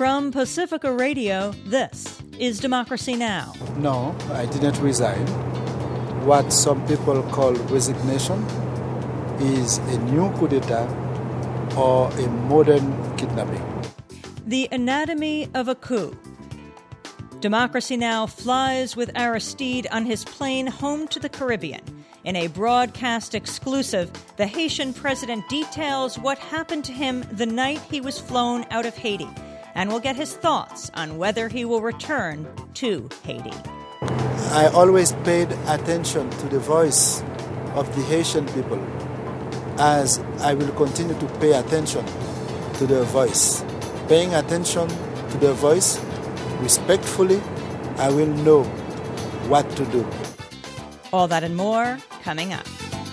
From Pacifica Radio, this is Democracy Now! No, I didn't resign. What some people call resignation is a new coup d'etat or a modern kidnapping. The anatomy of a coup. Democracy Now! Flies with Aristide on his plane home to the Caribbean. In a broadcast exclusive, the Haitian president details what happened to him the night he was flown out of Haiti. And we'll get his thoughts on whether he will return to Haiti. I always paid attention to the voice of the Haitian people, as I will continue to pay attention to their voice. Paying attention to their voice respectfully, I will know what to do. All that and more coming up.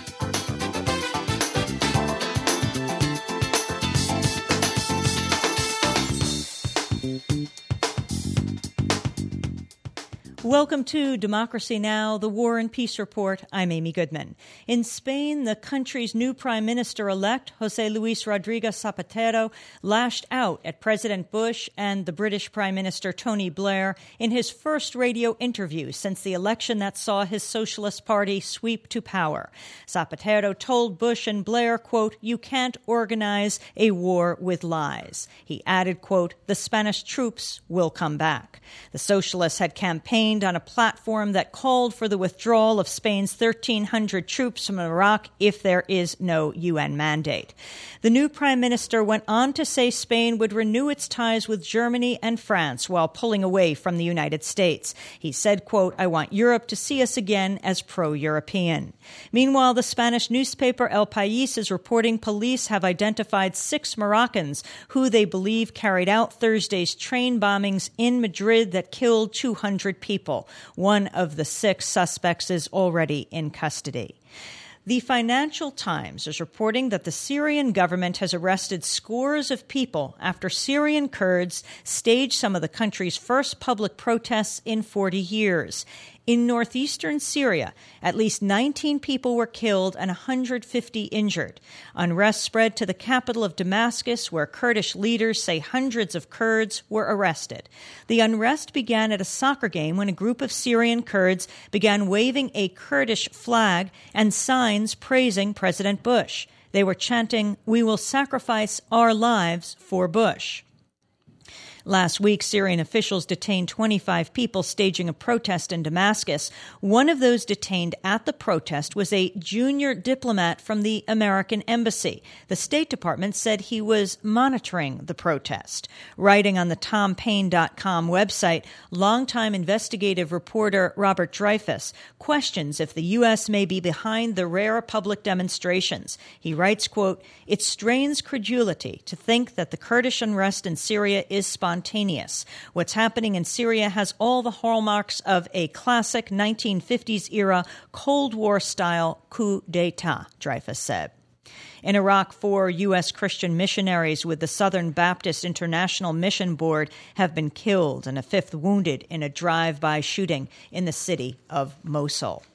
Welcome to Democracy Now!, the War and Peace Report. I'm Amy Goodman. In Spain, the country's new Prime Minister-elect, José Luis Rodríguez Zapatero, lashed out at President Bush and the British Prime Minister Tony Blair in his first radio interview since the election that saw his Socialist Party sweep to power. Zapatero told Bush and Blair, quote, "You can't organize a war with lies." He added, quote, "The Spanish troops will come back." The Socialists had campaigned on a platform that called for the withdrawal of Spain's 1,300 troops from Iraq if there is no UN mandate. The new prime minister went on to say Spain would renew its ties with Germany and France while pulling away from the United States. He said, quote, "I want Europe to see us again as pro-European." Meanwhile, the Spanish newspaper El País is reporting police have identified 6 Moroccans who they believe carried out Thursday's train bombings in Madrid that killed 200 people. One of the 6 suspects is already in custody. The Financial Times is reporting that the Syrian government has arrested scores of people after Syrian Kurds staged some of the country's first public protests in 40 years. In northeastern Syria, at least 19 people were killed and 150 injured. Unrest spread to the capital of Damascus, where Kurdish leaders say hundreds of Kurds were arrested. The unrest began at a soccer game when a group of Syrian Kurds began waving a Kurdish flag and signs praising President Bush. They were chanting, "We will sacrifice our lives for Bush." Last week, Syrian officials detained 25 people staging a protest in Damascus. One of those detained at the protest was a junior diplomat from the American embassy. The State Department said he was monitoring the protest. Writing on the TomPaine.com website, longtime investigative reporter Robert Dreyfus questions if the U.S. may be behind the rare public demonstrations. He writes, quote, "It strains credulity to think that the Kurdish unrest in Syria is spontaneous. What's happening in Syria has all the hallmarks of a classic 1950s-era Cold War-style coup d'etat," Dreyfus said. In Iraq, 4 U.S. Christian missionaries with the Southern Baptist International Mission Board have been killed and a 5th wounded in a drive-by shooting in the city of Mosul.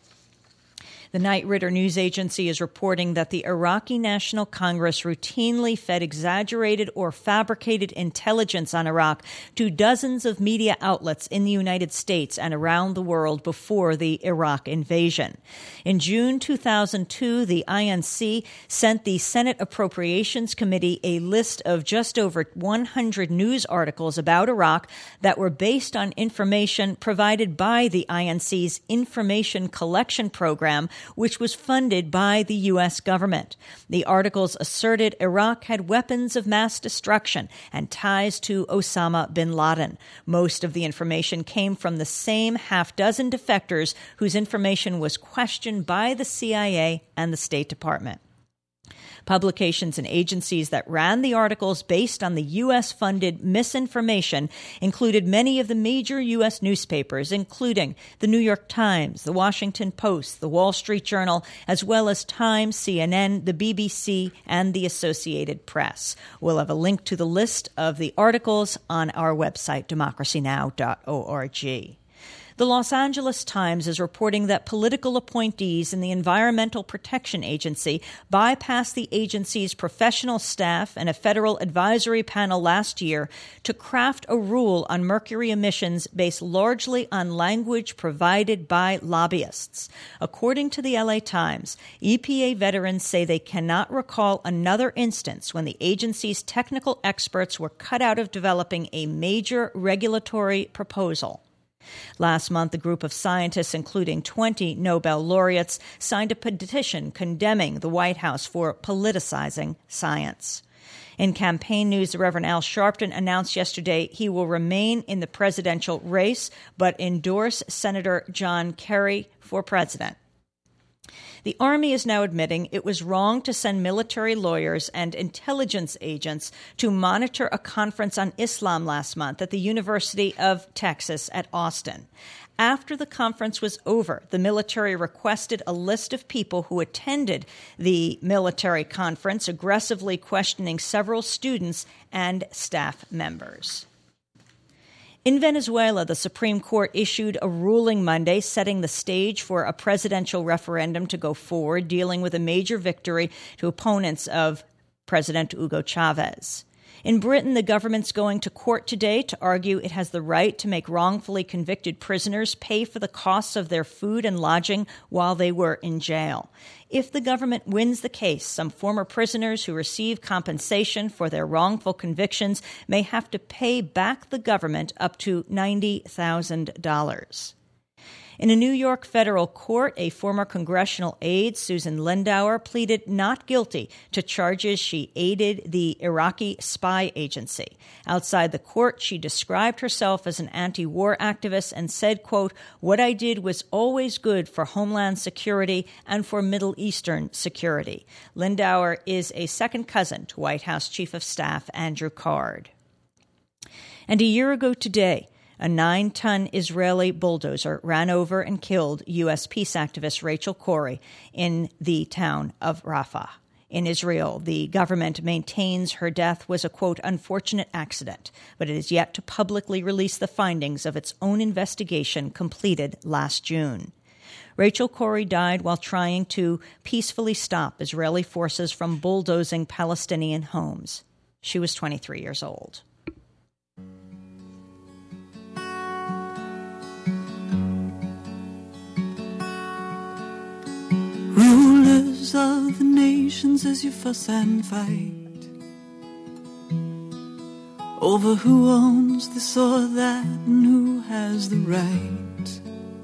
The Knight Ridder news agency is reporting that the Iraqi National Congress routinely fed exaggerated or fabricated intelligence on Iraq to dozens of media outlets in the United States and around the world before the Iraq invasion. In June 2002, the INC sent the Senate Appropriations Committee a list of just over 100 news articles about Iraq that were based on information provided by the INC's Information Collection Program, which was funded by the U.S. government. The articles asserted Iraq had weapons of mass destruction and ties to Osama bin Laden. Most of the information came from the same half-dozen defectors whose information was questioned by the CIA and the State Department. Publications and agencies that ran the articles based on the U.S.-funded misinformation included many of the major U.S. newspapers, including the New York Times, the Washington Post, the Wall Street Journal, as well as Time, CNN, the BBC, and the Associated Press. We'll have a link to the list of the articles on our website, democracynow.org. The Los Angeles Times is reporting that political appointees in the Environmental Protection Agency bypassed the agency's professional staff and a federal advisory panel last year to craft a rule on mercury emissions based largely on language provided by lobbyists. According to the LA Times, EPA veterans say they cannot recall another instance when the agency's technical experts were cut out of developing a major regulatory proposal. Last month, a group of scientists, including 20 Nobel laureates, signed a petition condemning the White House for politicizing science. In campaign news, the Reverend Al Sharpton announced yesterday he will remain in the presidential race, but endorse Senator John Kerry for president. The Army is now admitting it was wrong to send military lawyers and intelligence agents to monitor a conference on Islam last month at the University of Texas at Austin. After the conference was over, the military requested a list of people who attended the military conference, aggressively questioning several students and staff members. In Venezuela, the Supreme Court issued a ruling Monday setting the stage for a presidential referendum to go forward, dealing with a major victory to opponents of President Hugo Chavez. In Britain, the government's going to court today to argue it has the right to make wrongfully convicted prisoners pay for the costs of their food and lodging while they were in jail. If the government wins the case, some former prisoners who receive compensation for their wrongful convictions may have to pay back the government up to $90,000. In a New York federal court, a former congressional aide, Susan Lindauer, pleaded not guilty to charges she aided the Iraqi spy agency. Outside the court, she described herself as an anti-war activist and said, quote, "What I did was always good for Homeland Security and for Middle Eastern security." Lindauer is a second cousin to White House Chief of Staff Andrew Card. And a year ago today, a 9-ton Israeli bulldozer ran over and killed U.S. peace activist Rachel Corrie in the town of Rafah. In Israel, the government maintains her death was a, quote, unfortunate accident, but it is yet to publicly release the findings of its own investigation completed last June. Rachel Corrie died while trying to peacefully stop Israeli forces from bulldozing Palestinian homes. She was 23 years old. Rulers of the nations, as you fuss and fight over who owns this or that and who has the right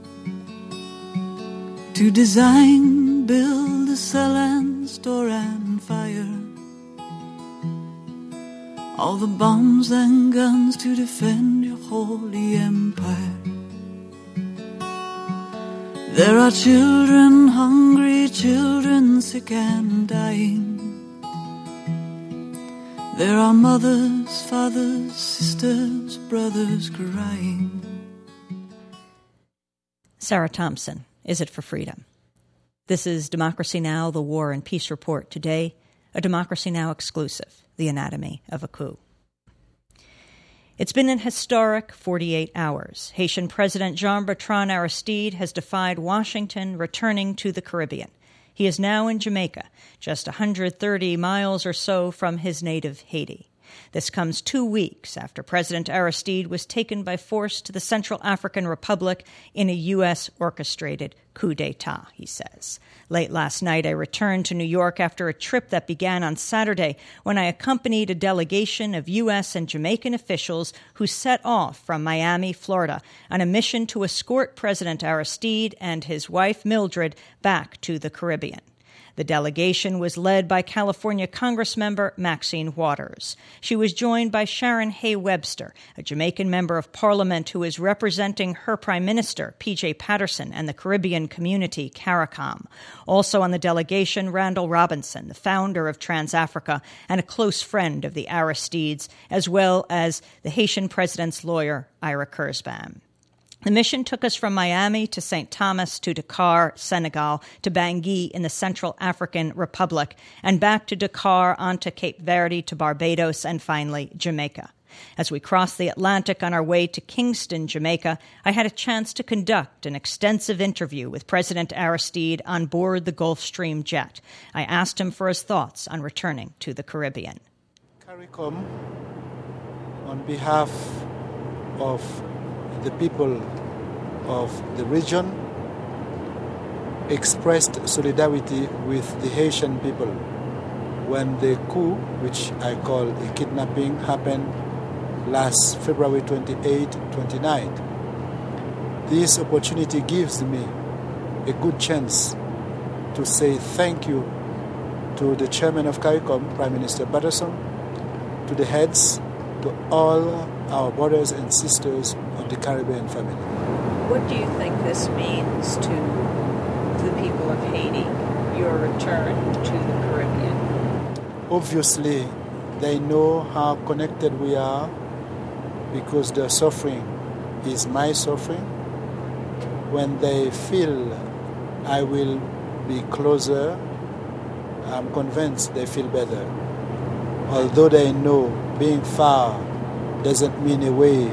to design, build, sell and store and fire all the bombs and guns to defend your holy empire. There are children hungry, children sick and dying. There are mothers, fathers, sisters, brothers crying. Sarah Thompson, Is It for Freedom? This is Democracy Now!, the War and Peace Report. Today, a Democracy Now! Exclusive, The Anatomy of a Coup. It's been an historic 48 hours. Haitian President Jean-Bertrand Aristide has defied Washington, returning to the Caribbean. He is now in Jamaica, just 130 miles or so from his native Haiti. This comes 2 weeks after President Aristide was taken by force to the Central African Republic in a U.S.-orchestrated coup d'etat, he says. Late last night, I returned to New York after a trip that began on Saturday when I accompanied a delegation of U.S. and Jamaican officials who set off from Miami, Florida, on a mission to escort President Aristide and his wife Mildred back to the Caribbean. The delegation was led by California Congressmember Maxine Waters. She was joined by Sharon Hay Webster, a Jamaican member of Parliament who is representing her Prime Minister, P.J. Patterson, and the Caribbean community, CARICOM. Also on the delegation, Randall Robinson, the founder of TransAfrica and a close friend of the Aristides, as well as the Haitian president's lawyer, Ira Kurzban. The mission took us from Miami to St. Thomas to Dakar, Senegal, to Bangui in the Central African Republic, and back to Dakar, on to Cape Verde, to Barbados, and finally Jamaica. As we crossed the Atlantic on our way to Kingston, Jamaica, I had a chance to conduct an extensive interview with President Aristide on board the Gulfstream jet. I asked him for his thoughts on returning to the Caribbean. CARICOM, on behalf of the people of the region, expressed solidarity with the Haitian people when the coup, which I call a kidnapping, happened last February 28, 29. This opportunity gives me a good chance to say thank you to the chairman of CARICOM, Prime Minister Patterson, to the heads, to all our brothers and sisters of the Caribbean family. What do you think this means to the people of Haiti, your return to the Caribbean? Obviously, they know how connected we are because their suffering is my suffering. When they feel I will be closer, I'm convinced they feel better. Although they know being far doesn't mean a way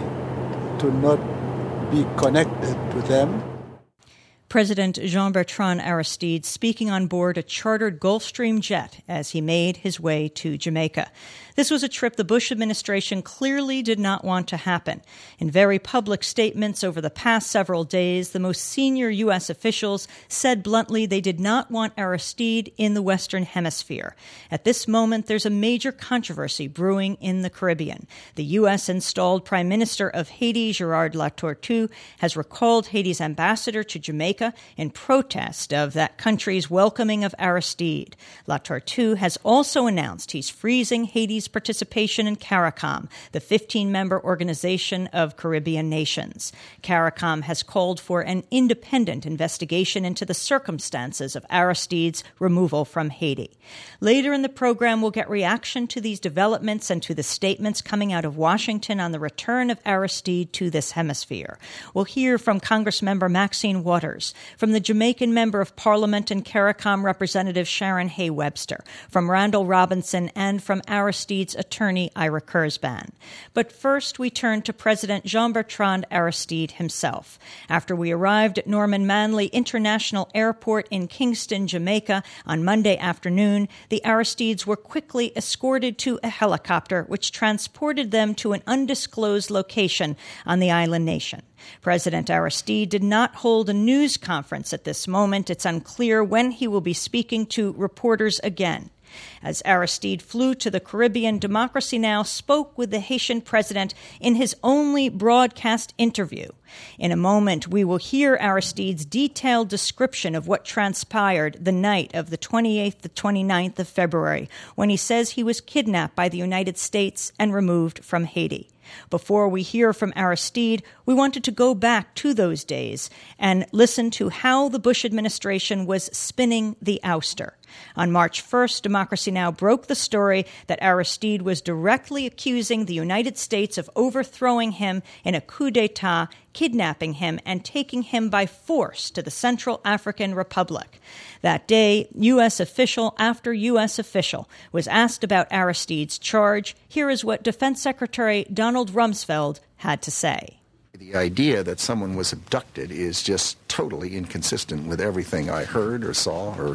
to not be connected to them. President Jean-Bertrand Aristide speaking on board a chartered Gulfstream jet as he made his way to Jamaica. This was a trip the Bush administration clearly did not want to happen. In very public statements over the past several days, the most senior U.S. officials said bluntly they did not want Aristide in the Western Hemisphere. At this moment, there's a major controversy brewing in the Caribbean. The U.S. installed Prime Minister of Haiti, Gerard Latortue, has recalled Haiti's ambassador to Jamaica in protest of that country's welcoming of Aristide. Latortue has also announced he's freezing Haiti's participation in CARICOM, the 15-member organization of Caribbean nations. CARICOM has called for an independent investigation into the circumstances of Aristide's removal from Haiti. Later in the program, we'll get reaction to these developments and to the statements coming out of Washington on the return of Aristide to this hemisphere. We'll hear from Congressmember Maxine Waters, from the Jamaican Member of Parliament and CARICOM Representative Sharon Hay Webster, from Randall Robinson, and from Aristide's attorney Ira Kurzban. But first, we turn to President Jean-Bertrand Aristide himself. After we arrived at Norman Manley International Airport in Kingston, Jamaica, on Monday afternoon, the Aristides were quickly escorted to a helicopter which transported them to an undisclosed location on the island nation. President Aristide did not hold a news conference at this moment. It's unclear when he will be speaking to reporters again. As Aristide flew to the Caribbean, Democracy Now! Spoke with the Haitian president in his only broadcast interview. In a moment, we will hear Aristide's detailed description of what transpired the night of the 28th to 29th of February, when he says he was kidnapped by the United States and removed from Haiti. Before we hear from Aristide, we wanted to go back to those days and listen to how the Bush administration was spinning the ouster. On March 1st, Democracy Now! Broke the story that Aristide was directly accusing the United States of overthrowing him in a coup d'etat, kidnapping him, and taking him by force to the Central African Republic. That day, U.S. official after U.S. official was asked about Aristide's charge. Here is what Defense Secretary Donald Rumsfeld had to say. The idea that someone was abducted is just totally inconsistent with everything I heard or saw or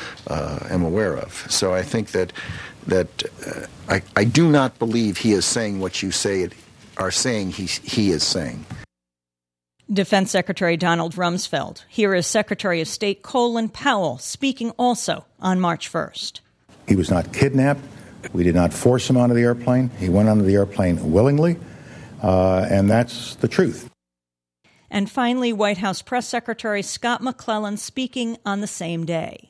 am aware of. So I think that I do not believe he is saying what you are saying he is saying. Defense Secretary Donald Rumsfeld. Here is Secretary of State Colin Powell speaking also on March 1st. He was not kidnapped. We did not force him onto the airplane. He went onto the airplane willingly, and that's the truth. And finally, White House Press Secretary Scott McClellan speaking on the same day.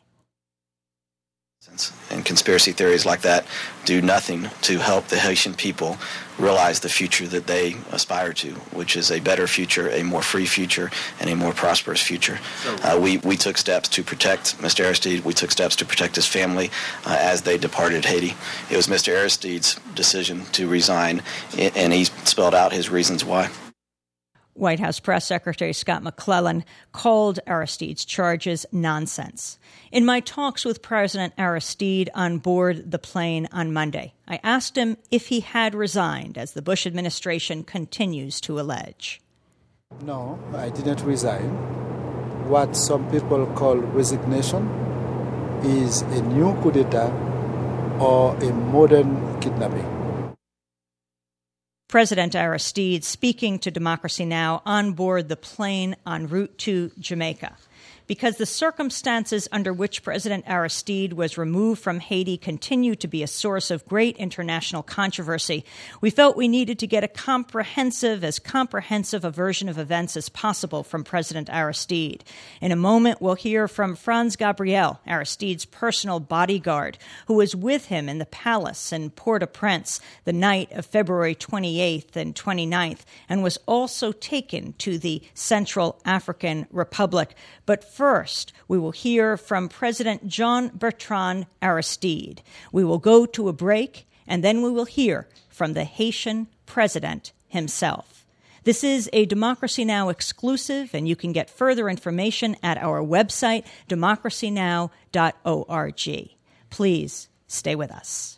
And conspiracy theories like that do nothing to help the Haitian people realize the future that they aspire to, which is a better future, a more free future, and a more prosperous future. We took steps to protect Mr. Aristide. We took steps to protect his family as they departed Haiti. It was Mr. Aristide's decision to resign, and he spelled out his reasons why. White House Press Secretary Scott McClellan called Aristide's charges nonsense. In my talks with President Aristide on board the plane on Monday, I asked him if he had resigned, as the Bush administration continues to allege. No, I didn't resign. What some people call resignation is a new coup d'etat or a modern kidnapping. President Aristide speaking to Democracy Now! On board the plane en route to Jamaica. Because the circumstances under which President Aristide was removed from Haiti continue to be a source of great international controversy, we felt we needed to get as comprehensive a version of events as possible from President Aristide. In a moment, we'll hear from Franz Gabriel, Aristide's personal bodyguard, who was with him in the palace in Port-au-Prince the night of February 28th and 29th, and was also taken to the Central African Republic. But first, we will hear from President Jean-Bertrand Aristide. We will go to a break, and then we will hear from the Haitian president himself. This is a Democracy Now! Exclusive, and you can get further information at our website, democracynow.org. Please stay with us.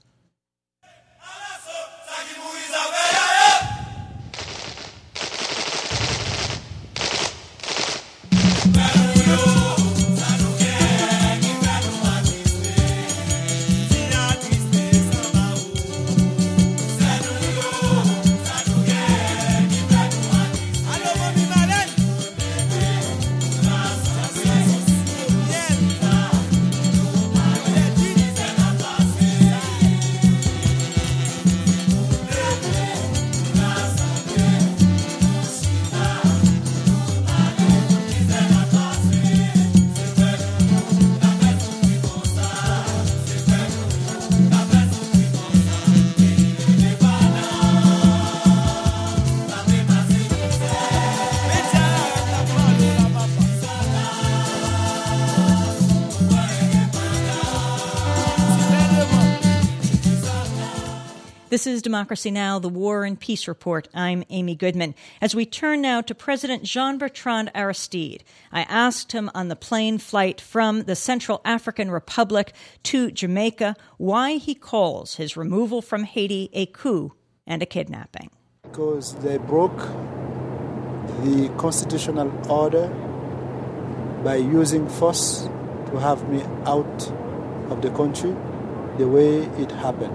This is Democracy Now!, the War and Peace Report. I'm Amy Goodman. As we turn now to President Jean-Bertrand Aristide, I asked him on the plane flight from the Central African Republic to Jamaica why he calls his removal from Haiti a coup and a kidnapping. Because they broke the constitutional order by using force to have me out of the country the way it happened.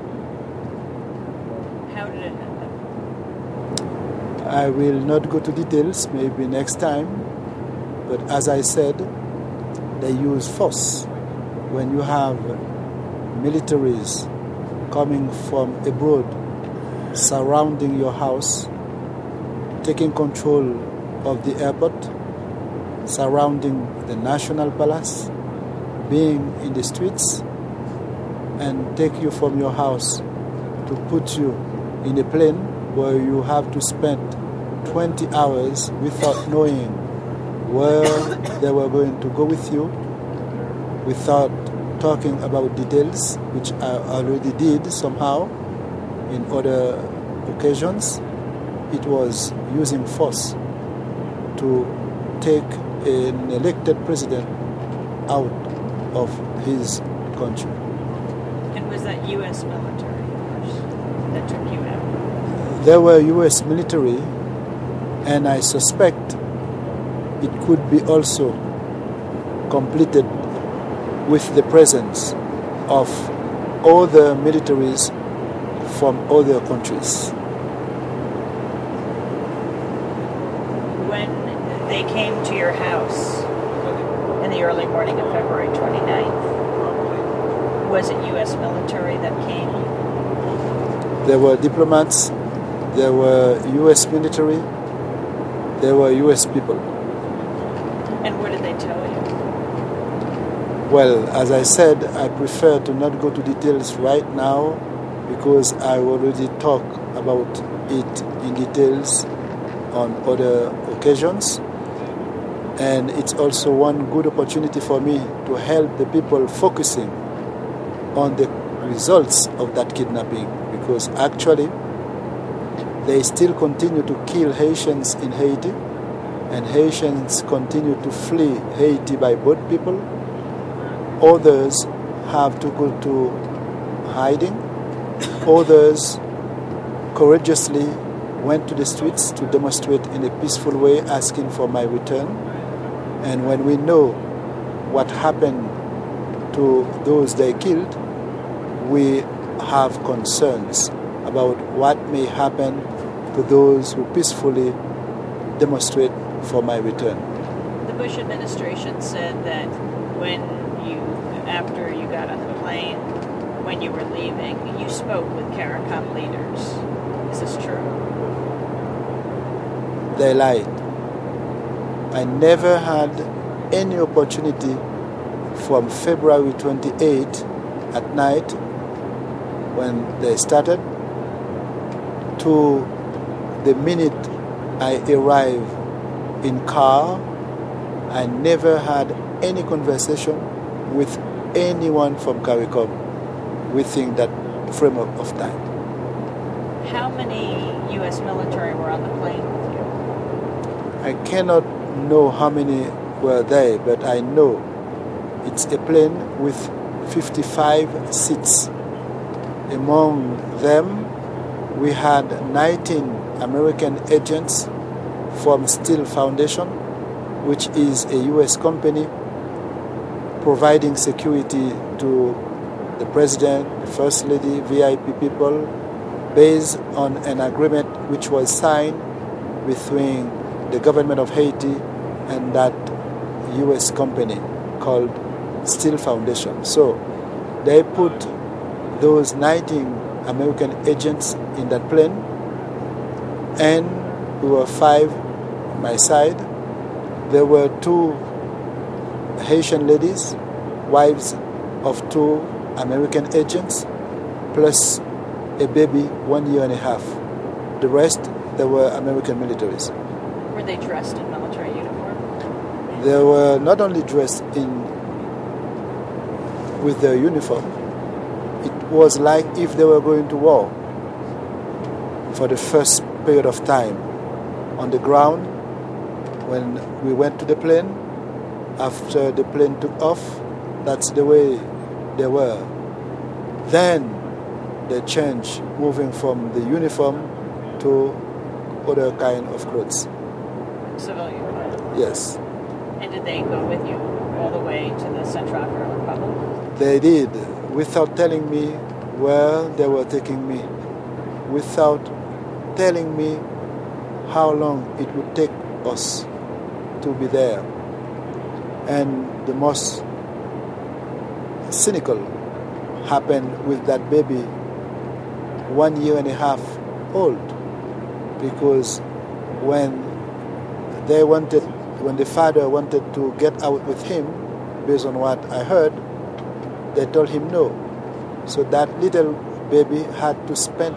How did it happen? I will not go to details, maybe next time. But as I said, they use force. When you have militaries coming from abroad, surrounding your house, taking control of the airport, surrounding the National Palace, being in the streets, and take you from your house to put you in a plane where you have to spend 20 hours without knowing where they were going to go with you, without talking about details, which I already did somehow in other occasions. It was using force to take an elected president out of his country. And was that U.S. military force that took you out? There were U.S. military, and I suspect it could be also completed with the presence of other militaries from other countries. When they came to your house in the early morning of February 29th, was it U.S. military that came? There were diplomats, there were U.S. military, there were U.S. people. And what did they tell you? Well, as I said, I prefer to not go to details right now because I already talked about it in details on other occasions. And it's also one good opportunity for me to help the people focusing on the results of that kidnapping, because actually they still continue to kill Haitians in Haiti, and Haitians continue to flee Haiti by boat people. Others have to go to hiding. Others courageously went to the streets to demonstrate in a peaceful way, asking for my return. And when we know what happened to those they killed, we have concerns about what may happen to those who peacefully demonstrate for my return. The Bush administration said that after you got on the plane, when you were leaving, you spoke with CARICOM leaders. Is this true? They lied. I never had any opportunity from February 28 at night when they started to the minute I arrived in car. I never had any conversation with anyone from CARICOM within that frame of time. How many U.S. military were on the plane with you? I cannot know how many were there, but I know it's a plane with 55 seats. Among them, we had 19 American agents from Steele Foundation, which is a U.S. company providing security to the President, the First Lady, VIP people, based on an agreement which was signed between the government of Haiti and that U.S. company called Steele Foundation. So they put those 19 American agents in that plane, and we were 5 on my side. There were 2 Haitian ladies, wives of 2 American agents, plus a baby 1 year and a half. The rest, they were American militaries. Were they dressed in military uniform? They were not only dressed with their uniform. It was like if they were going to war for the first period of time. On the ground, when we went to the plane, after the plane took off, that's the way they were. Then they changed, moving from the uniform to other kind of clothes. Civilian clothes? Yes. And did they go with you all the way to the Central African Republic? They did, without telling me where they were taking me, without telling me how long it would take us to be there. And the most cynical happened with that baby 1 year and a half old, because when the father wanted to get out with him, based on what I heard, they told him no. So that little baby had to spend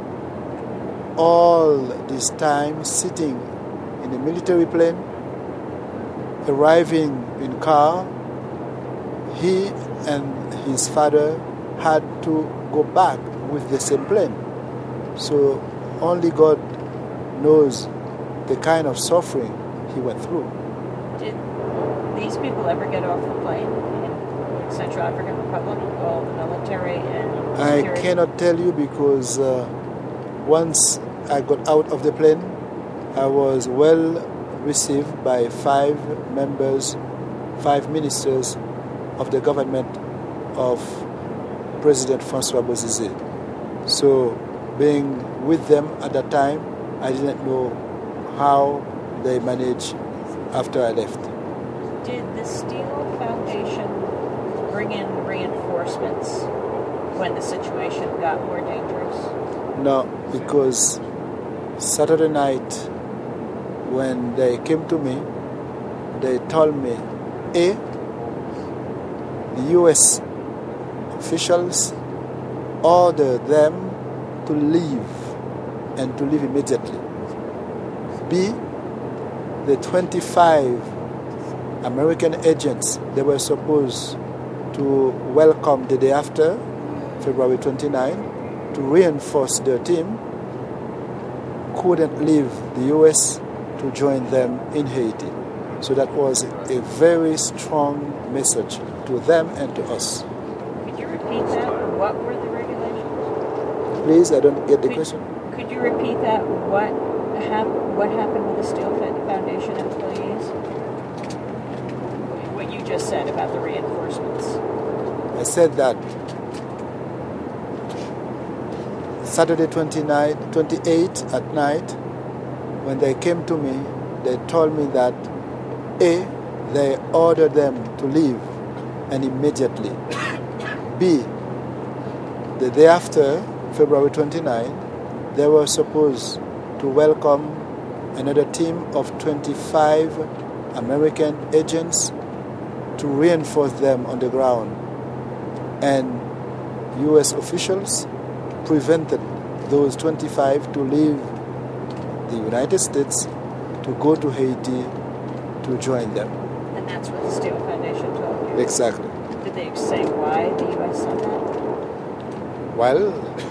all this time sitting in a military plane, arriving in car. He and his father had to go back with the same plane. So only God knows the kind of suffering he went through. Did these people ever get off the plane in Central African Republic, all the military and security? I cannot tell you because once I got out of the plane, I was well received by 5 ministers of the government of President Francois Bozizé. So being with them at that time, I didn't know how they managed after I left. Did the Steele Foundation bring in reinforcements when the situation got more dangerous? No, because Saturday night when they came to me, they told me, A, the U.S. officials ordered them to leave and to leave immediately. B, the 25 American agents they were supposed to welcome the day after, February 29, to reinforce their team, couldn't leave the U.S. to join them in Haiti. So that was a very strong message to them and to us. Could you repeat that? What were the regulations? Please, I don't get the question. Could you repeat that? What happened with the Steel Foundation employees? What you just said about the reinforcements. I said that Saturday 28 at night, when they came to me, they told me that A, they ordered them to leave, and immediately. B, the day after, February 29, they were supposed to welcome another team of 25 American agents to reinforce them on the ground. And U.S. officials prevented those 25 to leave the United States to go to Haiti to join them. And that's what the Steel Foundation told you? Exactly. Did they say why the U.S. said that? Well,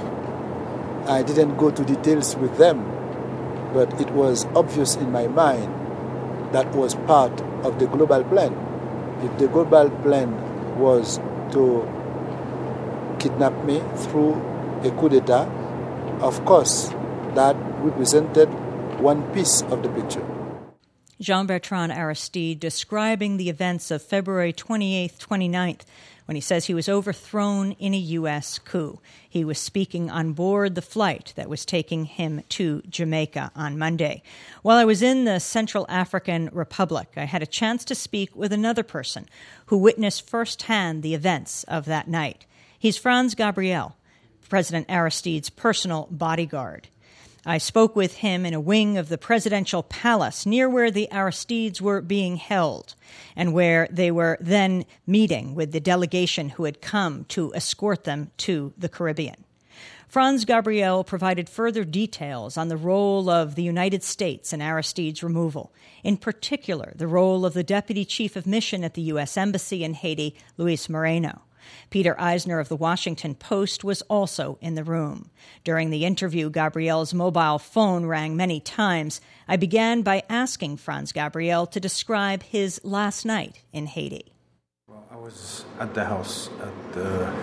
I didn't go to details with them, but it was obvious in my mind that was part of the global plan. If the global plan was to kidnap me through a coup d'etat, of course, that represented one piece of the picture. Jean-Bertrand Aristide describing the events of February 28th, 29th, when he says he was overthrown in a U.S. coup. He was speaking on board the flight that was taking him to Jamaica on Monday. While I was in the Central African Republic, I had a chance to speak with another person who witnessed firsthand the events of that night. He's Franz Gabriel, President Aristide's personal bodyguard. I spoke with him in a wing of the presidential palace near where the Aristides were being held and where they were then meeting with the delegation who had come to escort them to the Caribbean. Franz Gabriel provided further details on the role of the United States in Aristide's removal, in particular the role of the Deputy Chief of Mission at the U.S. Embassy in Haiti, Luis Moreno. Peter Eisner of The Washington Post was also in the room. During the interview, Gabriel's mobile phone rang many times. I began by asking Franz Gabriel to describe his last night in Haiti. Well, I was at the house at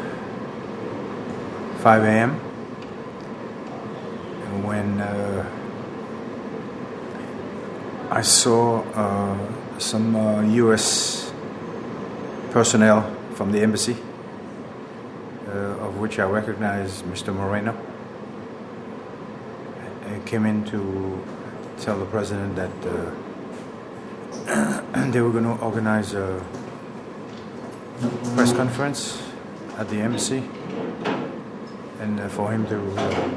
5 a.m. when I saw some U.S. personnel from the embassy, of which I recognized Mr. Moreno. I came in to tell the president that they were going to organize a press conference at the embassy, and for him to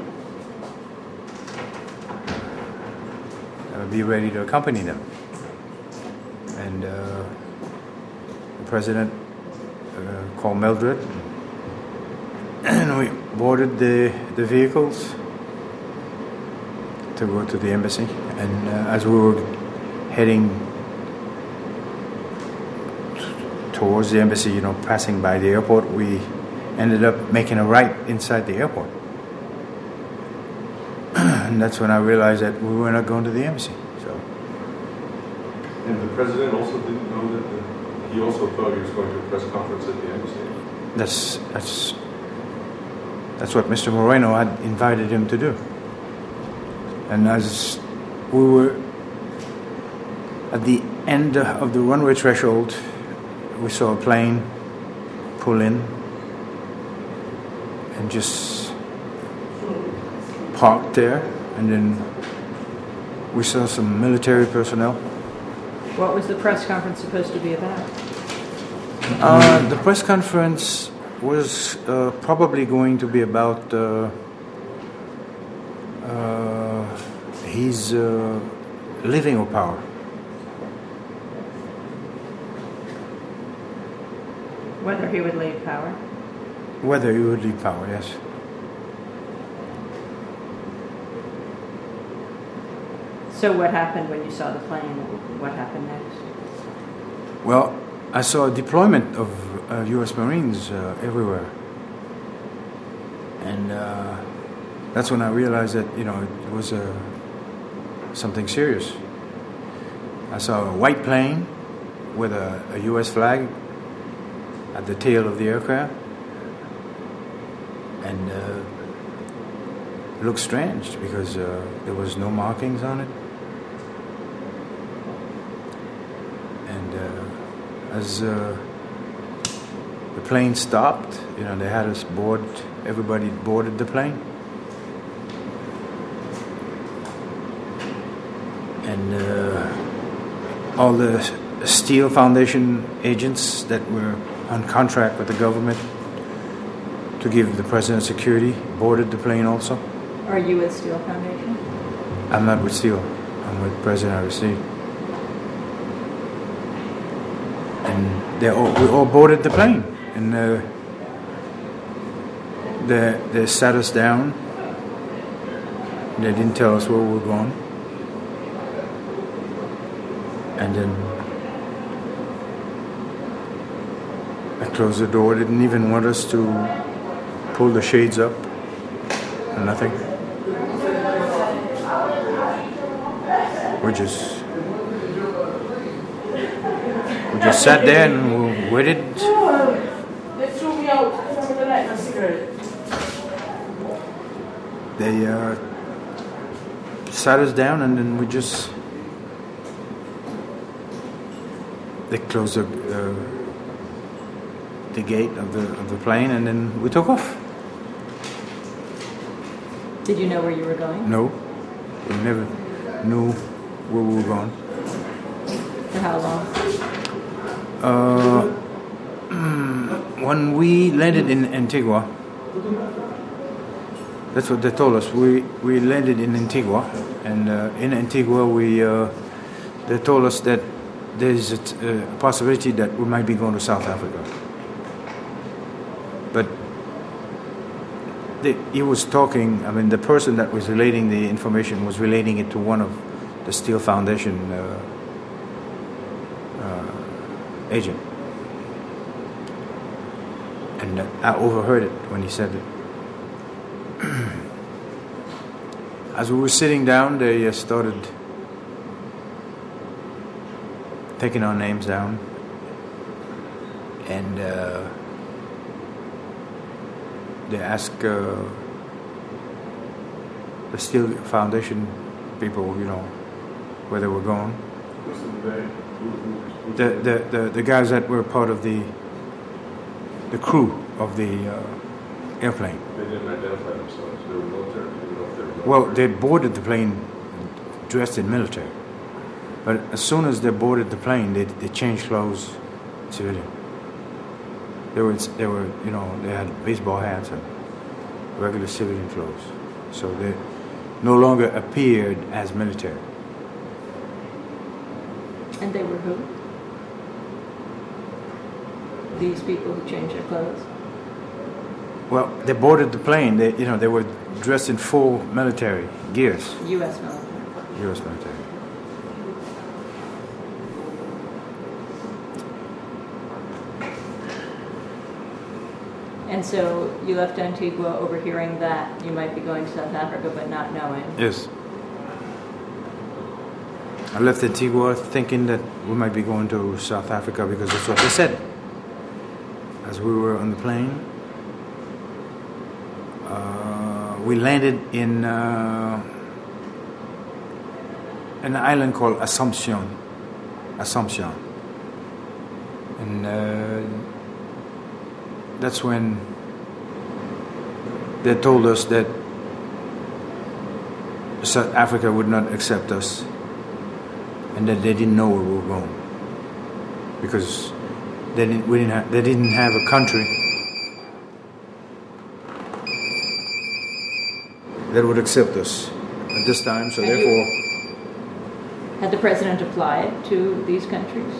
be ready to accompany them. And the president called Mildred, and we boarded the vehicles to go to the embassy. And as we were heading towards the embassy, passing by the airport, we ended up making a right inside the airport. And that's when I realized that we were not going to the embassy. So. And the president also didn't know that he also thought he was going to a press conference at the embassy? That's what Mr. Moreno had invited him to do. And as we were at the end of the runway threshold, we saw a plane pull in and just parked there, and then we saw some military personnel. What was the press conference supposed to be about? The press conference was probably going to be about his leaving of power. Whether he would leave power? Whether he would leave power, yes. So what happened when you saw the plane? What happened next? Well, I saw a deployment of U.S. Marines everywhere. And that's when I realized that, it was a something serious. I saw a white plane with a U.S. flag at the tail of the aircraft, and it looked strange because there was no markings on it. And as the plane stopped, they had us board. Everybody boarded the plane, and all the Steel Foundation agents that were on contract with the government to give the president security boarded the plane also. Are you with Steel Foundation? I'm not with Steel. I'm with President Aristide. And we all boarded the plane, and they sat us down. They didn't tell us where we were going, and then I closed the door. They didn't even want us to pull the shades up or nothing. We just sat there and we waited. They threw me out from the light and cigarette. They sat us down, and then they closed the gate of the plane, and then we took off. Did you know where you were going? No, we never knew where we were going. For how long? When we landed in Antigua, that's what they told us. We landed in Antigua, and in Antigua they told us that there's a possibility that we might be going to South Africa. But he was talking, the person that was relating the information was relating it to one of the Steel Foundation agent. And I overheard it when he said it. As we were sitting down, they started taking our names down, and they asked the Steel Foundation people, where they were going. The guys that were part of the crew of the airplane. They didn't identify themselves. They were military. Well, they boarded the plane dressed in military. But as soon as they boarded the plane, they changed clothes, civilian. They were, they had baseball hats and regular civilian clothes. So they no longer appeared as military. And they were who? These people who changed their clothes? Well, they boarded the plane. They were dressed in full military gears. U.S. military. U.S. military. And so you left Antigua overhearing that you might be going to South Africa, but not knowing. Yes. I left Antigua thinking that we might be going to South Africa because that's what they said. As we were on the plane, we landed in an island called Assumption. And that's when they told us that South Africa would not accept us, and that they didn't know where we were going because they didn't have a country that would accept us at this time. So therefore, had the president applied to these countries?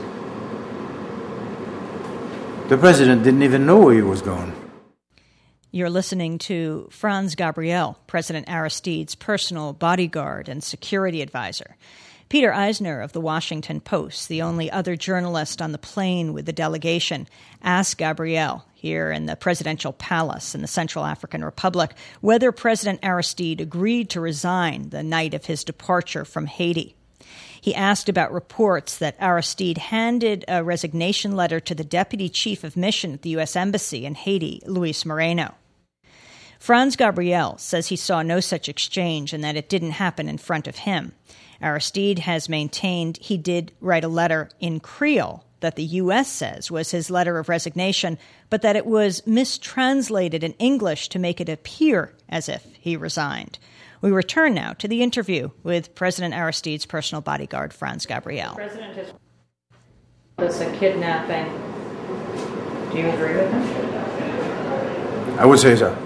The president didn't even know where he was going. You're listening to Franz Gabriel, President Aristide's personal bodyguard and security advisor. Peter Eisner of The Washington Post, the only other journalist on the plane with the delegation, asked Gabriel here in the presidential palace in the Central African Republic whether President Aristide agreed to resign the night of his departure from Haiti. He asked about reports that Aristide handed a resignation letter to the deputy chief of mission at the U.S. Embassy in Haiti, Luis Moreno. Franz Gabriel says he saw no such exchange and that it didn't happen in front of him. Aristide has maintained he did write a letter in Creole that the U.S. says was his letter of resignation, but that it was mistranslated in English to make it appear as if he resigned. We return now to the interview with President Aristide's personal bodyguard, Franz Gabriel. The president has this a kidnapping. Do you agree with him? I would say so.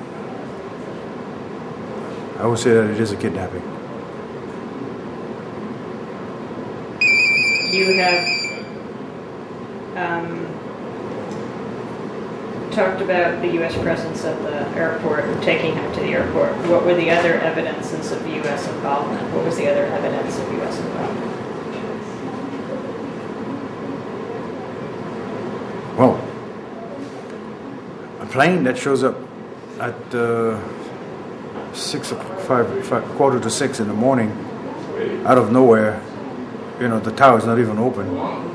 I would say that it is a kidnapping. You have talked about the U.S. presence at the airport and taking him to the airport. What were the other evidences of U.S. involvement? What was the other evidence of U.S. involvement? Well, a plane that shows up at 5:45 in the morning, out of nowhere. The tower's not even open.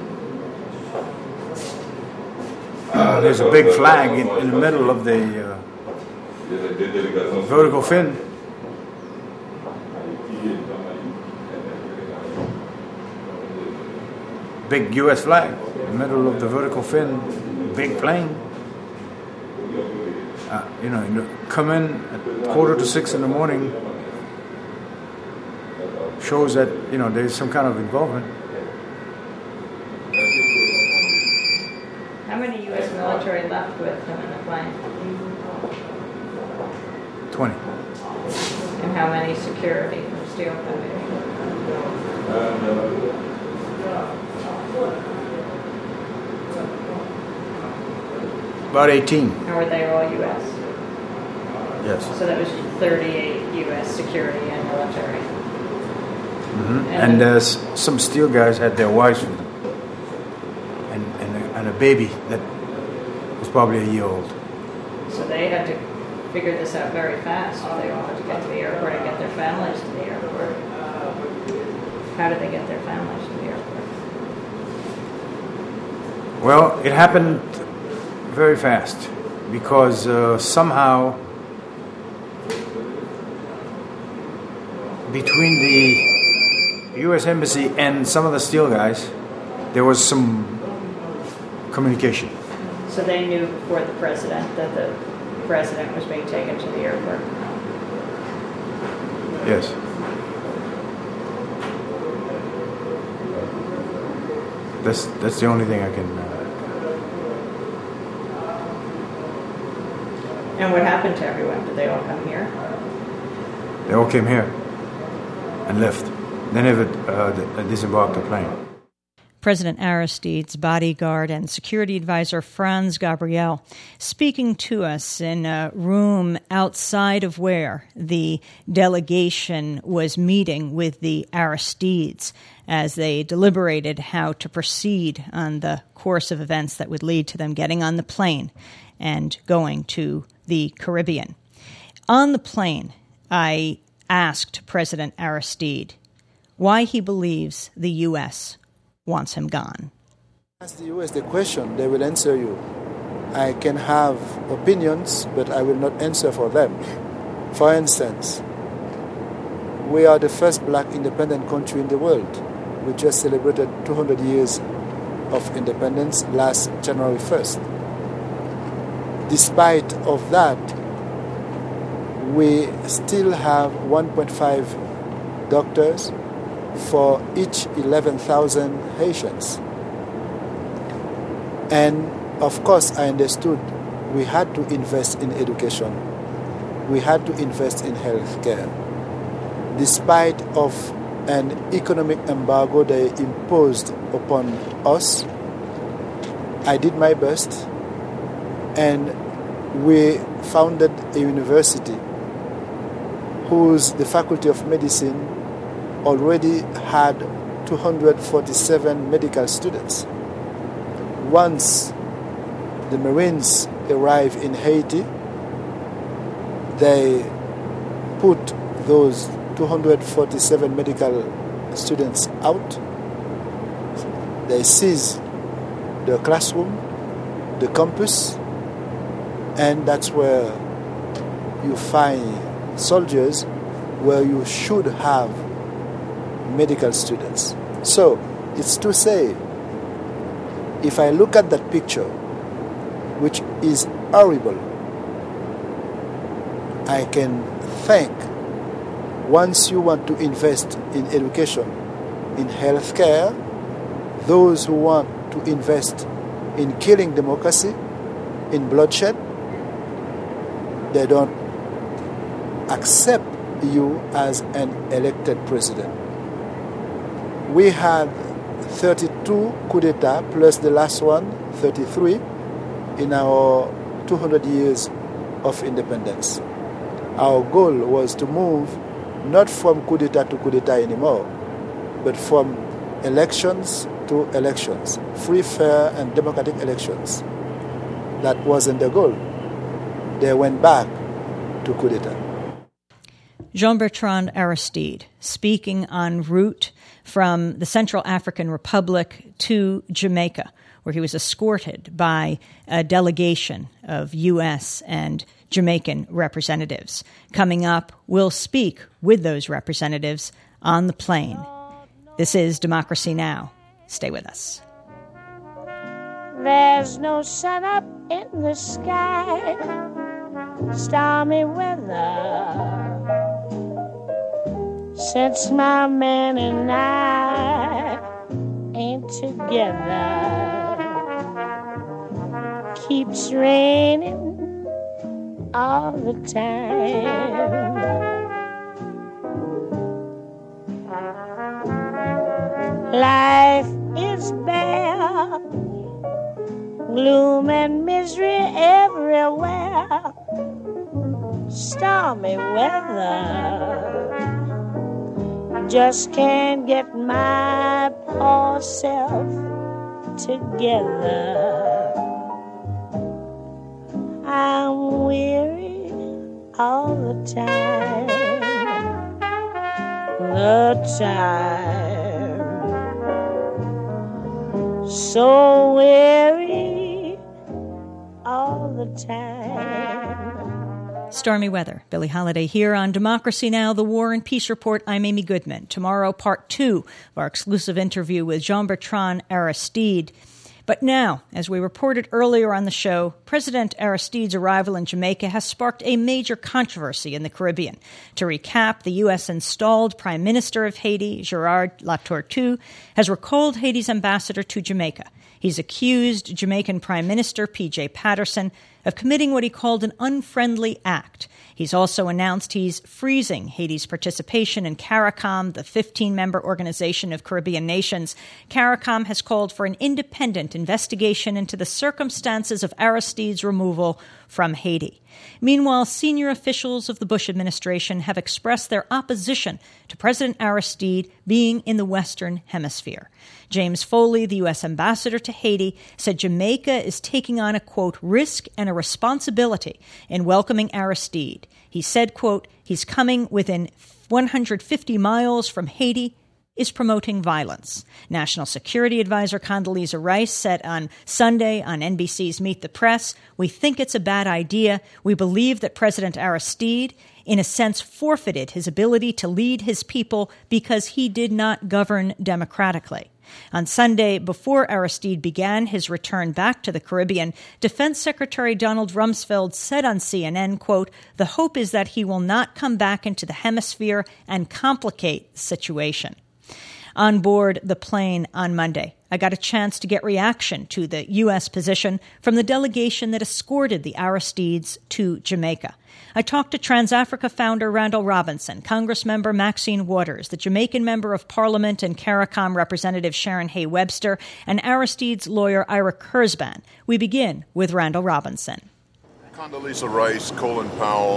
There's a big flag in the middle of the vertical fin. Big U.S. flag in the middle of the vertical fin, big plane. Come in at 5:45 in the morning shows that, there's some kind of involvement. How many U.S. military left with him in the plane? 20. And how many security from Steel Foundation? About 18. And were they all U.S.? Yes. So that was 38 U.S. security and military. Mm-hmm. And some Steel guys had their wives with them. And a baby that was probably a year old. So they had to figure this out very fast if they wanted to get to the airport and get their families to the airport. How did they get their families to the airport? Well, it happened very fast because somehow between the U.S. Embassy and some of the Steel guys, there was some communication. So they knew before the president that the president was being taken to the airport? Yes. That's the only thing I can... And what happened to everyone? Did they all come here? They all came here and left. They never disembarked the plane. President Aristide's bodyguard and security advisor Franz Gabriel speaking to us in a room outside of where the delegation was meeting with the Aristides as they deliberated how to proceed on the course of events that would lead to them getting on the plane and going to the Caribbean. On the plane, I asked President Aristide why he believes the U.S. wants him gone. Ask the U.S. the question, they will answer you. I can have opinions, but I will not answer for them. For instance, we are the first black independent country in the world. We just celebrated 200 years of independence last January 1st. Despite of that, we still have 1.5 doctors for each 11,000 Haitians. And of course, I understood we had to invest in education. We had to invest in healthcare. Despite of an economic embargo they imposed upon us, I did my best, and we founded a university the Faculty of Medicine already had 247 medical students. Once the Marines arrived in Haiti, they put those 247 medical students out. They seized the classroom, the campus, and that's where you find soldiers where you should have medical students. So it's to say, if I look at that picture, which is horrible, I can think, once you want to invest in education, in healthcare, those who want to invest in killing democracy, in bloodshed, they don't accept you as an elected president. We had 32 coup d'etat plus the last one, 33, in our 200 years of independence. Our goal was to move not from coup d'etat to coup d'etat anymore, but from elections to elections, free, fair, and democratic elections. That wasn't the goal. They went back to coup d'etat. Jean-Bertrand Aristide, speaking en route from the Central African Republic to Jamaica, where he was escorted by a delegation of U.S. and Jamaican representatives. Coming up, we'll speak with those representatives on the plane. This is Democracy Now! Stay with us. There's no sun up in the sky, stormy weather, since my man and I ain't together. Keeps raining all the time. Life is bare, gloom and misery everywhere, stormy weather. Just can't get my poor self together. I'm weary all the time, so weary all the time. Stormy weather. Billie Holiday here on Democracy Now!, the War and Peace Report. I'm Amy Goodman. Tomorrow, part 2 of our exclusive interview with Jean-Bertrand Aristide. But now, as we reported earlier on the show, President Aristide's arrival in Jamaica has sparked a major controversy in the Caribbean. To recap, the U.S.-installed Prime Minister of Haiti, Gerard Latortue, has recalled Haiti's ambassador to Jamaica. He's accused Jamaican Prime Minister P.J. Patterson of committing what he called an unfriendly act. He's also announced he's freezing Haiti's participation in CARICOM, the 15-member Organization of Caribbean Nations. CARICOM has called for an independent investigation into the circumstances of Aristide's removal from Haiti. Meanwhile, senior officials of the Bush administration have expressed their opposition to President Aristide being in the Western Hemisphere. James Foley, the U.S. ambassador to Haiti, said Jamaica is taking on a, quote, risk and a responsibility in welcoming Aristide. He said, quote, he's coming within 150 miles from Haiti, is promoting violence. National Security Advisor Condoleezza Rice said on Sunday on NBC's Meet the Press, we think it's a bad idea. We believe that President Aristide, in a sense, forfeited his ability to lead his people because he did not govern democratically. On Sunday, before Aristide began his return back to the Caribbean, Defense Secretary Donald Rumsfeld said on CNN, quote, the hope is that he will not come back into the hemisphere and complicate the situation. On board the plane on Monday, I got a chance to get reaction to the U.S. position from the delegation that escorted the Aristides to Jamaica. I talked to TransAfrica founder Randall Robinson, Congressmember Maxine Waters, the Jamaican Member of Parliament and CARICOM Representative Sharon Hay Webster, and Aristide's lawyer Ira Kurzban. We begin with Randall Robinson. Condoleezza Rice, Colin Powell,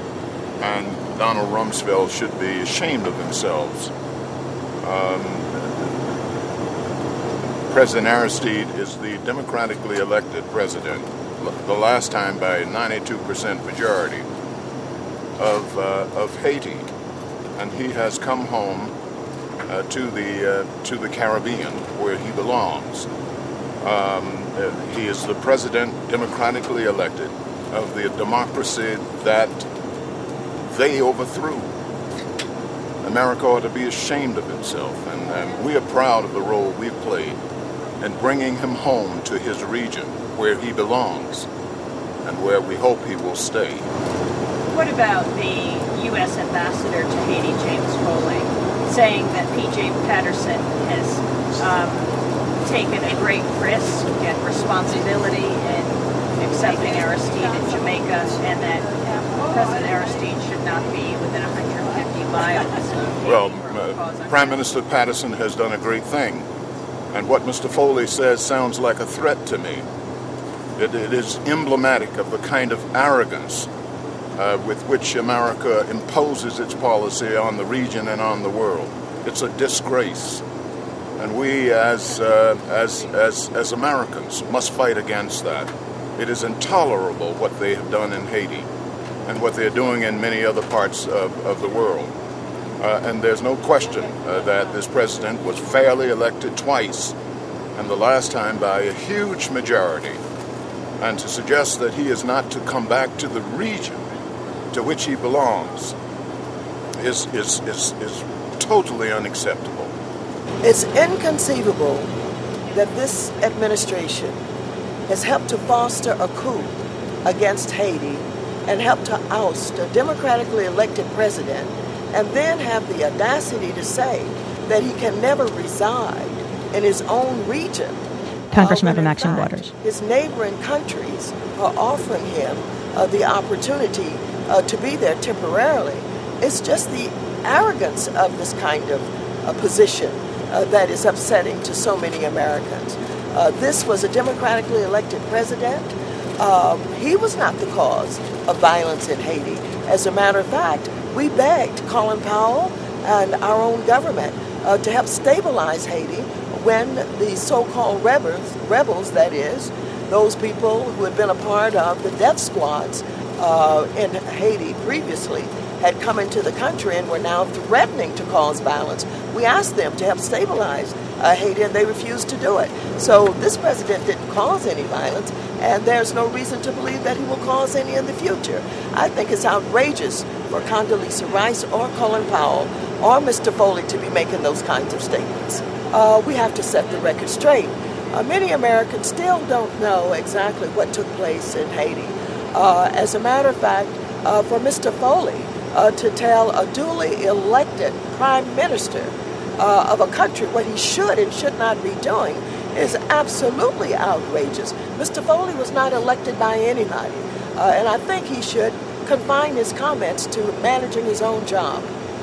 and Donald Rumsfeld should be ashamed of themselves. President Aristide is the democratically elected president, the last time by 92% majority of Haiti, and he has come home to the Caribbean, where he belongs. He is the president, democratically elected, of the democracy that they overthrew. America ought to be ashamed of itself, and we are proud of the role we've played in bringing him home to his region, where he belongs, and where we hope he will stay. What about the U.S. ambassador to Haiti, James Foley, saying that P.J. Patterson has taken a great risk and responsibility in accepting Aristide in Jamaica, and that President Aristide should not be within 150 miles? Well, Prime Minister Patterson has done a great thing, and what Mr. Foley says sounds like a threat to me. It is emblematic of the kind of arrogance with which America imposes its policy on the region and on the world. It's a disgrace, and we as Americans must fight against that. It is intolerable what they have done in Haiti and what they're doing in many other parts of the world. And there's no question that this president was fairly elected twice, and the last time by a huge majority. And to suggest that he is not to come back to the region to which he belongs is totally unacceptable. It's inconceivable that this administration has helped to foster a coup against Haiti and helped to oust a democratically elected president, and then have the audacity to say that he can never reside in his own region. Congressmember Maxine Waters. His neighboring countries are offering him the opportunity to be there temporarily. It's just the arrogance of this kind of position that is upsetting to so many Americans. This was a democratically elected president. He was not the cause of violence in Haiti. As a matter of fact, we begged Colin Powell and our own government to help stabilize Haiti when the so-called rebels, that is, those people who had been a part of the death squads in Haiti previously, had come into the country and were now threatening to cause violence. We asked them to help stabilize Haiti, and they refused to do it. So this president didn't cause any violence, and there's no reason to believe that he will cause any in the future. I think it's outrageous for Condoleezza Rice or Colin Powell or Mr. Foley to be making those kinds of statements. We have to set the record straight. Many Americans still don't know exactly what took place in Haiti. As a matter of fact, for Mr. Foley to tell a duly elected prime minister of a country what he should and should not be doing is absolutely outrageous. Mr. Foley was not elected by anybody, and I think he should confine his comments to managing his own job.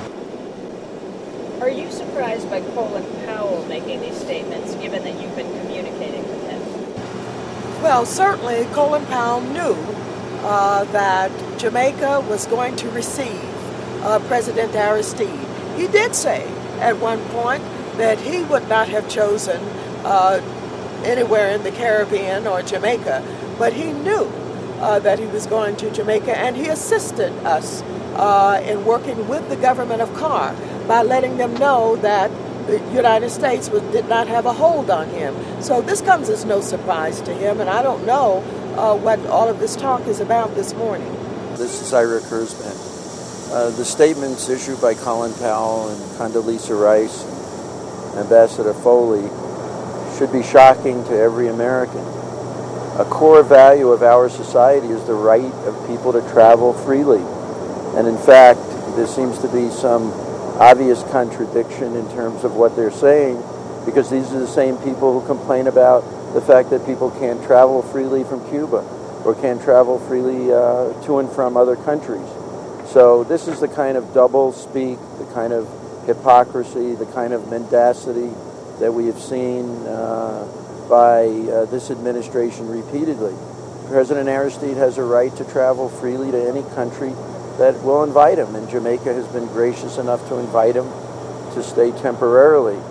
Are you surprised by Colin Powell making these statements, given that you've been communicating with him? Well, certainly Colin Powell knew that Jamaica was going to receive President Aristide. He did say at one point that he would not have chosen anywhere in the Caribbean or Jamaica, but he knew that he was going to Jamaica, and he assisted us in working with the government of CAR by letting them know that the United States did not have a hold on him. So this comes as no surprise to him, and I don't know what all of this talk is about this morning. This is Ira Kurzban. The statements issued by Colin Powell and Condoleezza Rice and Ambassador Foley should be shocking to every American. A core value of our society is the right of people to travel freely. And in fact, there seems to be some obvious contradiction in terms of what they're saying, because these are the same people who complain about the fact that people can't travel freely from Cuba or can't travel freely to and from other countries. So this is the kind of double speak, the kind of hypocrisy, the kind of mendacity that we have seen by this administration repeatedly. President Aristide has a right to travel freely to any country that will invite him, and Jamaica has been gracious enough to invite him to stay temporarily.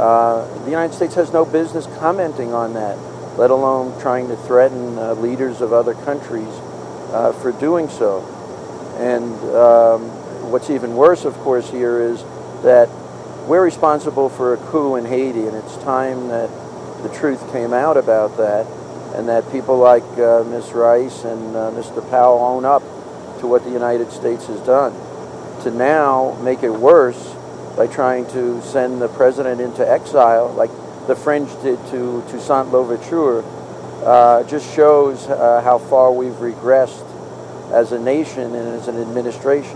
The United States has no business commenting on that, let alone trying to threaten leaders of other countries for doing so. And what's even worse, of course, here is that we're responsible for a coup in Haiti, and it's time that the truth came out about that, and that people like Ms. Rice and Mr. Powell own up to what the United States has done. To now make it worse by trying to send the president into exile, like the French did to Toussaint Louverture, just shows how far we've regressed as a nation and as an administration.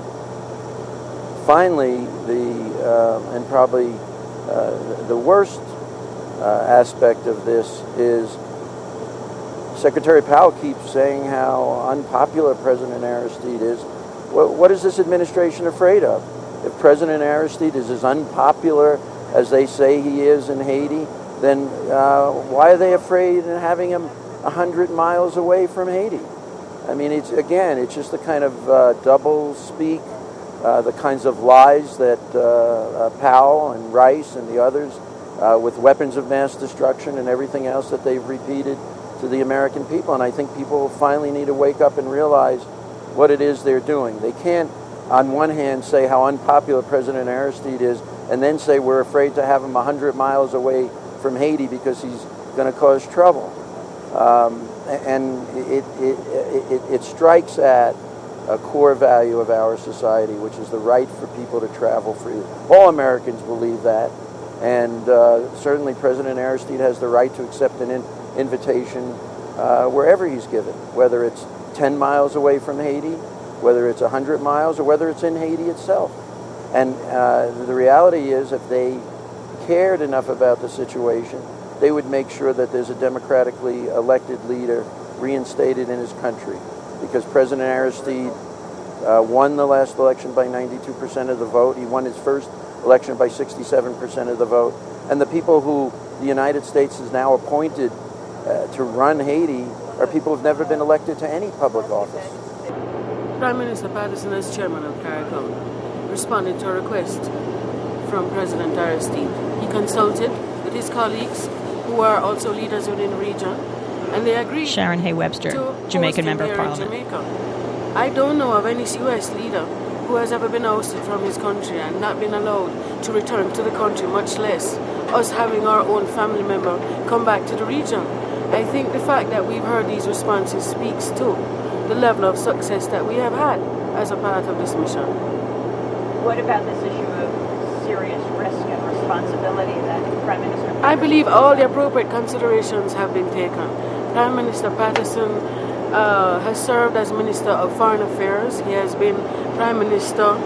Finally, and probably the worst aspect of this is Secretary Powell keeps saying how unpopular President Aristide is. What is this administration afraid of? If President Aristide is as unpopular as they say he is in Haiti, then why are they afraid of having him 100 miles away from Haiti? I mean, it's just the kind of double speak, the kinds of lies that Powell and Rice and the others, with weapons of mass destruction and everything else that they've repeated to the American people. And I think people finally need to wake up and realize what it is they're doing. They can't, on one hand, say how unpopular President Aristide is, and then say we're afraid to have him 100 miles away from Haiti because he's going to cause trouble. And it strikes at a core value of our society, which is the right for people to travel freely. All Americans believe that, and certainly President Aristide has the right to accept an invitation wherever he's given, whether it's 10 miles away from Haiti, whether it's 100 miles, or whether it's in Haiti itself. And the reality is, if they cared enough about the situation, they would make sure that there's a democratically elected leader reinstated in his country. Because President Aristide won the last election by 92% of the vote. He won his first election by 67% of the vote. And the people who the United States has now appointed to run Haiti are people who have never been elected to any public office. Prime Minister Patterson, as chairman of CARICOM, responded to a request from President Aristide. He consulted with his colleagues who are also leaders within the region, and they agreed. Sharon Hay Webster, Jamaican Member of Parliament. I don't know of any U.S. leader who has ever been ousted from his country and not been allowed to return to the country, much less us having our own family member come back to the region. I think the fact that we've heard these responses speaks to the level of success that we have had as a part of this mission. What about this issue of serious risk and responsibility that Prime Minister Patterson? I believe all the appropriate considerations have been taken. Prime Minister Patterson has served as Minister of Foreign Affairs. He has been Prime Minister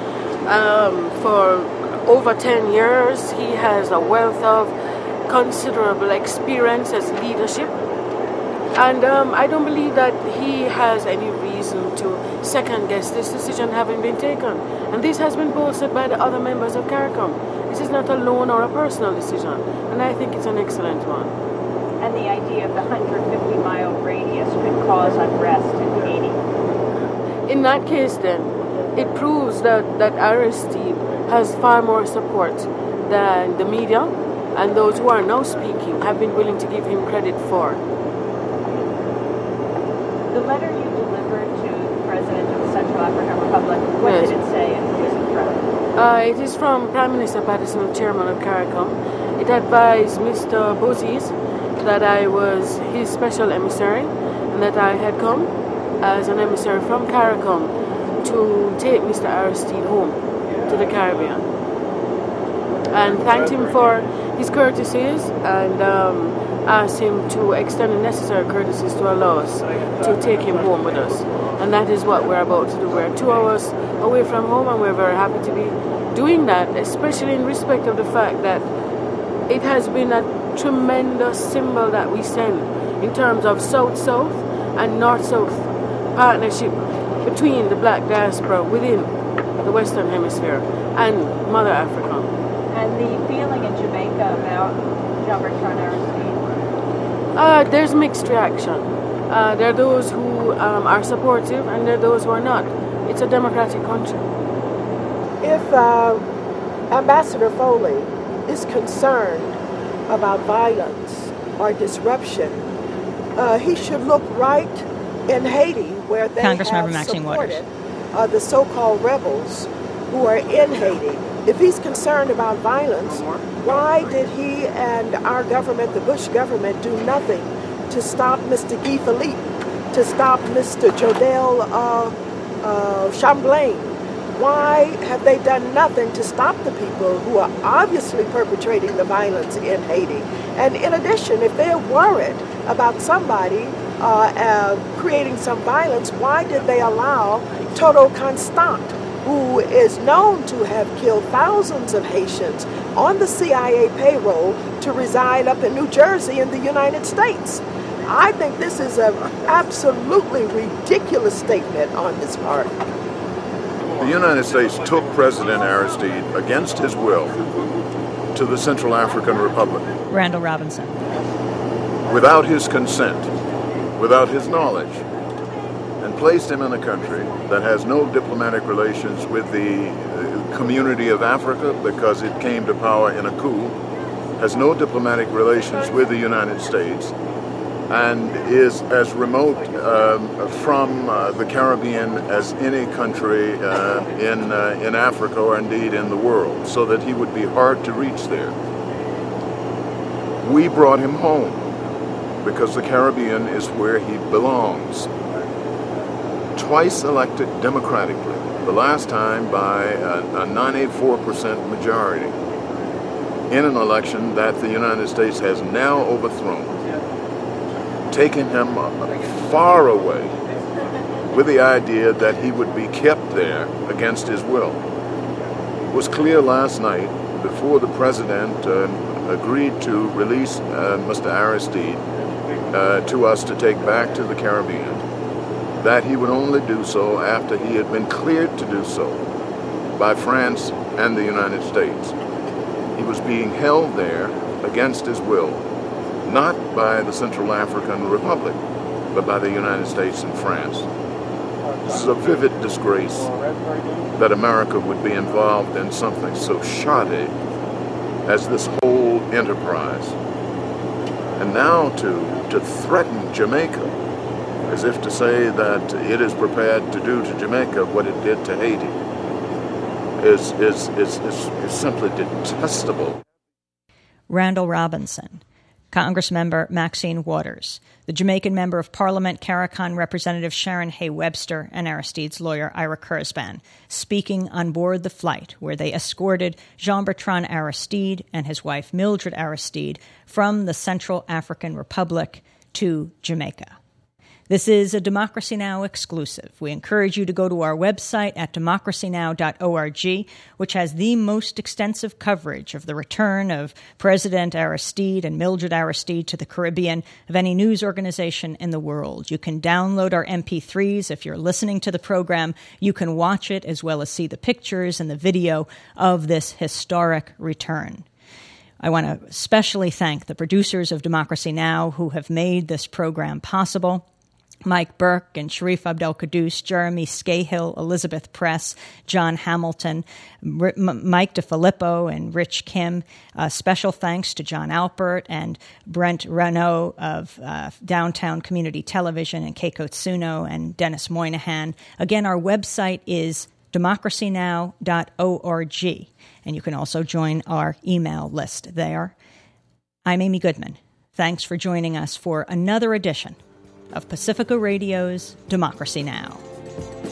for over 10 years. He has a wealth of considerable experience as leadership. And I don't believe that he has any reason to second-guess this decision having been taken. And this has been bolstered by the other members of CARICOM. This is not a lone or a personal decision, and I think it's an excellent one. And the idea of the 150-mile radius could cause unrest in Haiti. In that case, then, it proves that Aristide has far more support than the media and those who are now speaking have been willing to give him credit for. The letter you delivered to the President of the Central African Republic, what did it say and who is it from? It is from Prime Minister Patterson, chairman of CARICOM. It advised Mr. Bozis that I was his special emissary and that I had come as an emissary from CARICOM to take Mr. Aristide home to the Caribbean. And thanked him for his courtesies and asked him to extend the necessary courtesies to allow us to take him home with us. And that is what we're about to do. We're 2 hours away from home and we're very happy to be doing that, especially in respect of the fact that it has been a tremendous symbol that we send in terms of South-South and North-South partnership between the black diaspora within the Western Hemisphere and Mother Africa. And the feeling in Jamaica about Jean-Bertrand Aristide? There's mixed reaction. There are those who are supportive and there are those who are not. It's a democratic country. If Ambassador Foley is concerned about violence or disruption, he should look right in Haiti, where they have supported the so-called rebels who are in Haiti. If he's concerned about violence, why did he and our government, the Bush government, do nothing to stop Mr. Guy Philippe, to stop Mr. Jodel Chamblain? Why have they done nothing to stop the people who are obviously perpetrating the violence in Haiti? And in addition, if they're worried about somebody creating some violence, why did they allow Toto Constant, who is known to have killed thousands of Haitians on the CIA payroll, to reside up in New Jersey in the United States? I think this is an absolutely ridiculous statement on his part. The United States took President Aristide against his will to the Central African Republic. Randall Robinson. Without his consent, without his knowledge, and placed him in a country that has no diplomatic relations with the community of Africa because it came to power in a coup, has no diplomatic relations with the United States, and is as remote from the Caribbean as any country in Africa or indeed in the world, so that he would be hard to reach there. We brought him home because the Caribbean is where he belongs. Twice elected democratically, the last time by a 94% majority, in an election that the United States has now overthrown, taking him far away with the idea that he would be kept there against his will. It was clear last night, before the president agreed to release Mr. Aristide to us to take back to the Caribbean, that he would only do so after he had been cleared to do so by France and the United States. He was being held there against his will, not by the Central African Republic, but by the United States and France. This is a vivid disgrace that America would be involved in something so shoddy as this whole enterprise. And now to threaten Jamaica, as if to say that it is prepared to do to Jamaica what it did to Haiti, is simply detestable. Randall Robinson. Congressmember Maxine Waters, the Jamaican Member of Parliament, Caricon Representative Sharon Hay Webster, and Aristide's lawyer Ira Kurzban, speaking on board the flight where they escorted Jean-Bertrand Aristide and his wife Mildred Aristide from the Central African Republic to Jamaica. This is a Democracy Now! Exclusive. We encourage you to go to our website at democracynow.org, which has the most extensive coverage of the return of President Aristide and Mildred Aristide to the Caribbean of any news organization in the world. You can download our MP3s if you're listening to the program. You can watch it as well as see the pictures and the video of this historic return. I want to especially thank the producers of Democracy Now! Who have made this program possible. Mike Burke and Sharif Abdel-Qaddus, Jeremy Scahill, Elizabeth Press, John Hamilton, Mike DeFilippo, and Rich Kim. Special thanks to John Alpert and Brent Renault of Downtown Community Television and Keiko Tsuno and Dennis Moynihan. Again, our website is democracynow.org, and you can also join our email list there. I'm Amy Goodman. Thanks for joining us for another edition of Pacifica Radio's Democracy Now!